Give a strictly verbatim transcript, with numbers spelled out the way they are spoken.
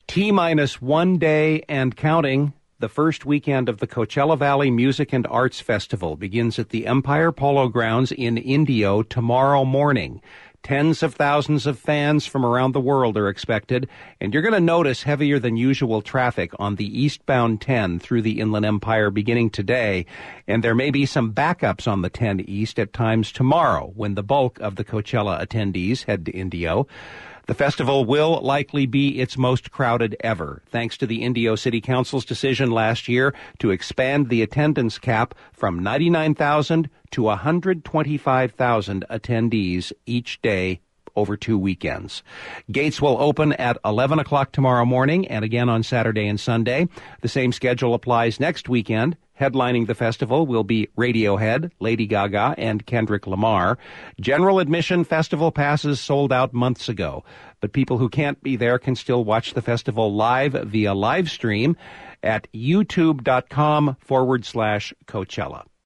T-minus one day and counting. The first weekend of the Coachella Valley Music and Arts Festival begins at the Empire Polo Grounds in Indio tomorrow morning. Tens of thousands of fans from around the world are expected, and you're going to notice heavier than usual traffic on the eastbound ten through the Inland Empire beginning today, and there may be some backups on the ten East at times tomorrow when the bulk of the Coachella attendees head to Indio. The festival will likely be its most crowded ever, thanks to the Indio City Council's decision last year to expand the attendance cap from ninety-nine thousand to one hundred twenty-five thousand attendees each day over two weekends. Gates will open at eleven o'clock tomorrow morning and again on Saturday and Sunday. The same schedule applies next weekend. Headlining the festival will be Radiohead, Lady Gaga, and Kendrick Lamar. General admission festival passes sold out months ago, but people who can't be there can still watch the festival live via live stream at youtube.com forward slash Coachella.